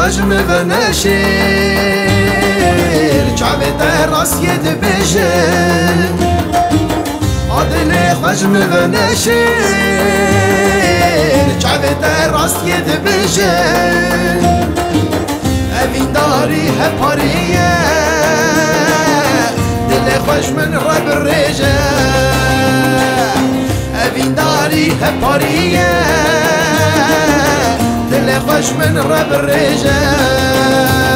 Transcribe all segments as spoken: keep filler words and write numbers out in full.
خجم و نشیر چاوه در راسیت بجن آدل خجم و نشیر چاوه در راسیت بجن اوین داری هپاریه دل خجم رب ریجه اوین داری هپاریه دل خوش من رب ریجه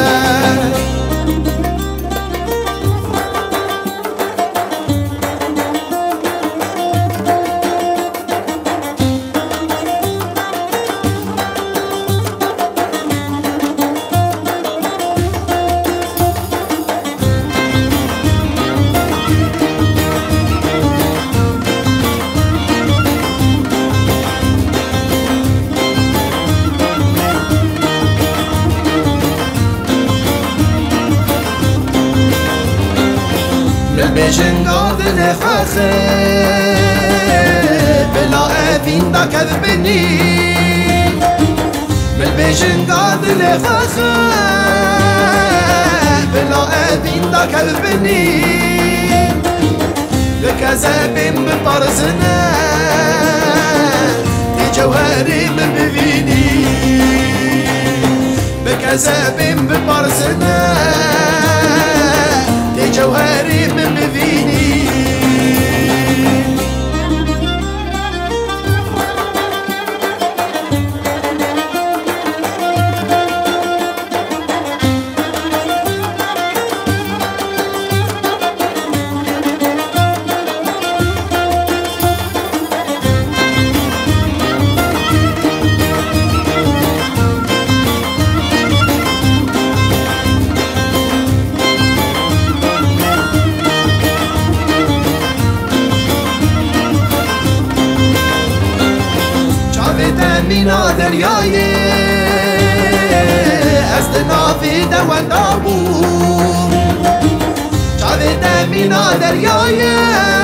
بجنگاد لخخه بلا اوین دا کذ بنی بل بجنگاد لخخه بلا اوین دا کذ بنی بکذبیم بپرزنه دی جوهری من ببینی بکذبیم بپرزنه جوهری من ببینی مینا دریایه از دنافی دوان دابون چاوه دمینا دریایه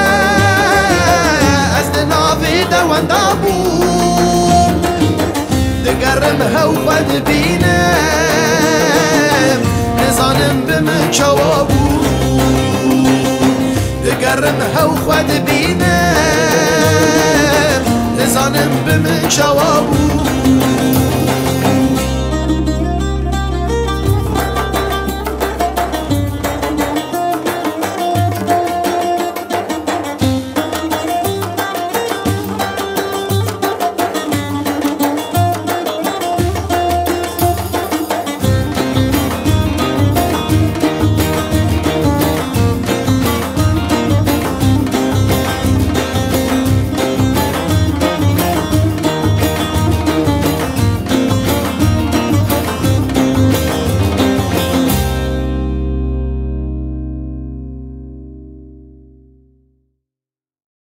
از دنافی دوان دابون دگرم هو خود بینم نزانم بمن چوابون دگرم هو خود بینم نزانم بمن چوابون